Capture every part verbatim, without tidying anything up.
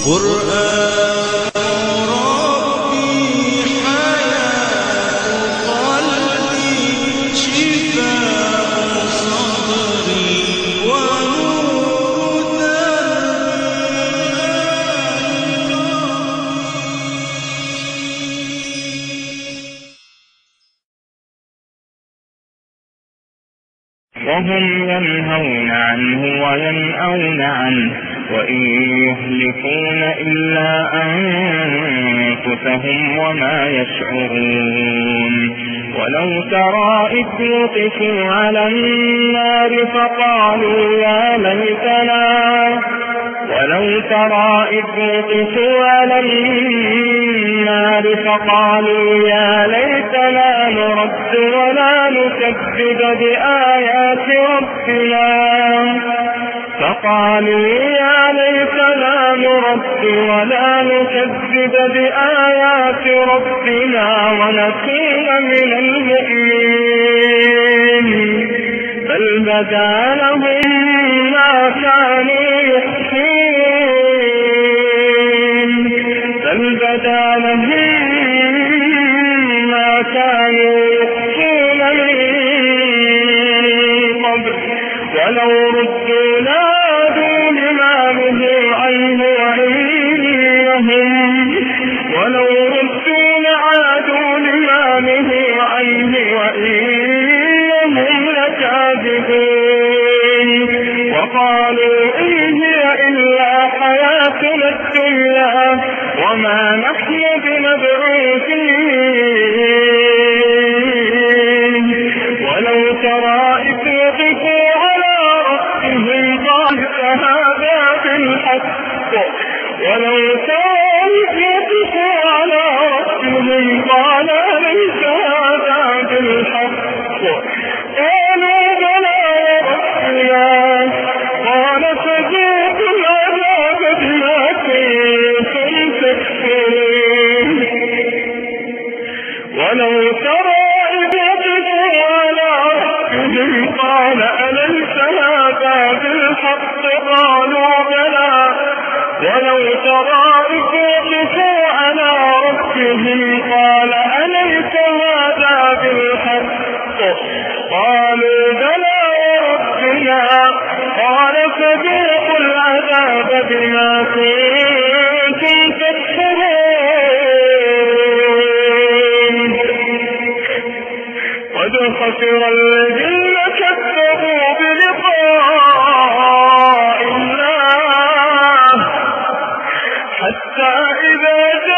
قرآن ربي حياة قلبي شفاء صدري ونور دربي. وهم ينهون عنه وينأون عنه وإن يهلكون إلا أنفسهم وما يشعرون. ولو ترى إذ وقفوا على النار فقالوا يا ليتنا ولو ترى إذ وقفوا على النار فقالوا يا ليتنا نرد ولا نكذب بآيات ربنا فقالوا يا ليتنا نرد ولا نكذب بآيات ربنا ونكون من المؤمنين بل بدا لهم ما كانوا يخفون بل بدا لهم ما كانوا يخفون من قبل ولو ردوا لعادوا لما نهوا عنه وإنهم ولو ردوا لعادوا لما نهوا عنه وإنهم لكاذبون. وقالوا إن هي إلا حياتنا الدنيا وما نحن بمبعوثين. ولو ترى إذ وقفوا على ربهم قالوا هذا بالحق ولو ترى إذ وقفوا على ربهم قال ليس هذا بالحق قالوا بلى ربنا قال فذوقوا العذاب بما كنتم تكفرون. ولو ترى إذ وقفوا على ربهم قال أليس هذا بالحق قالوا بلى. ولو ترى إذ وقفوا على ربهم قال أليس هذا بالحق قالوا بلى وربنا قال فذوقوا العذاب بما كنتم تكفرون. قد خسر الذين كذبوا بلقاء الله حتى إذا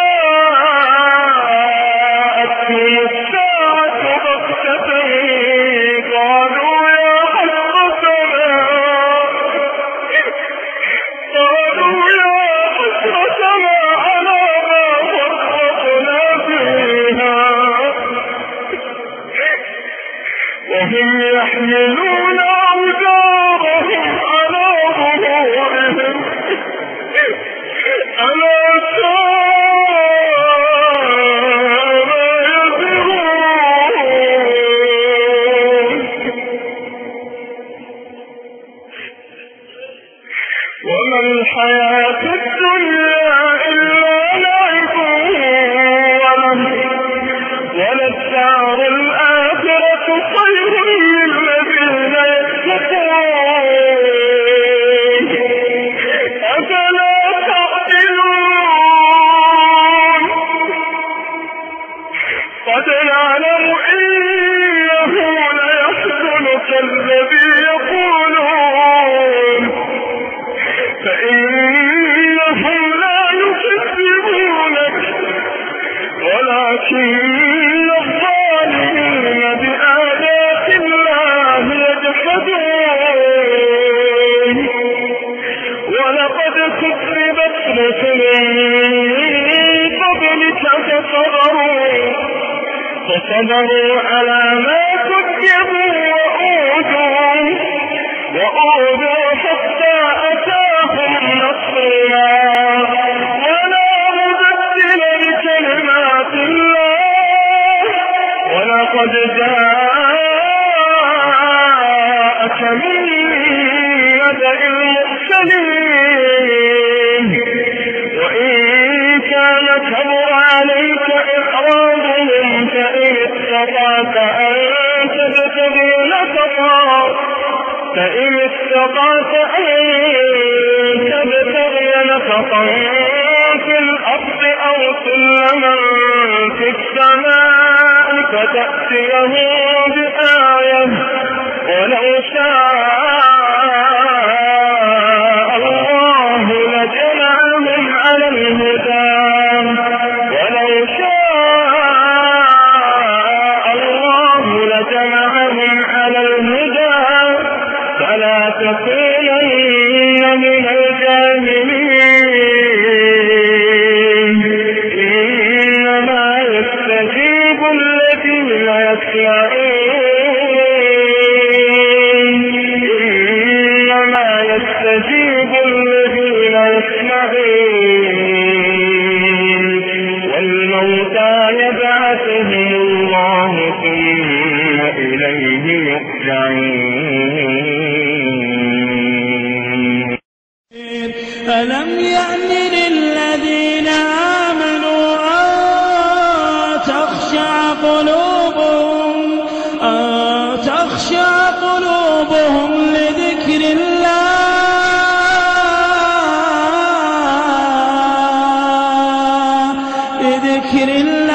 جاءتهم الساعة بغتة قالوا يا حسرتنا قالوا يا حسرتنا على ما فرطنا فيها وهم يحملون أوزارهم على ظهورهم ألا ساء ما يزرون. وما الحياة الدنيا إلا لعب ولهو وللدار الآخرة خير للذين يتقون أفلا تعقلون. قد نعلم إنه ليحزنك الذي يقولون فإنهم لا يكذبونك ولكن الظالمين بآيات الله يجحدون. ولقد كذبت رسل من قبلك فصبروا فصبروا على ما كذبوا وأوذوا وأوذوا حتى أتاهم نصرنا ولا مبدل لكلمات الله ولقد جاءك من نبأ المرسلين تأتيهم بآية ولو شاء الله لجمعهم على الهدى ولو شاء الله لجمعهم على الهدى فلا تكونن من الجاهلين إنما يستجيب الذين يسمعون إنما يستجيب الذين يسمعون والموتى يبعثهم الله ثم إليه يرجعون. ألم يأن للذين آمنوا أن تخشع قلوبهم أن تخشع قلوبهم لذكر الله لذكر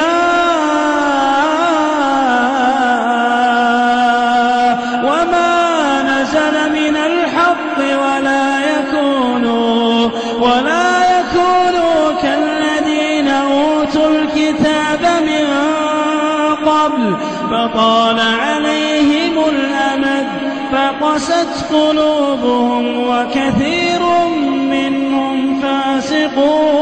الله وما نزل من الحق ولا يكونوا ولا يكونوا كالذين أوتوا الكتاب من قبل فطال عليهم الأمد فقست قلوبهم وكثير منهم فاسقون.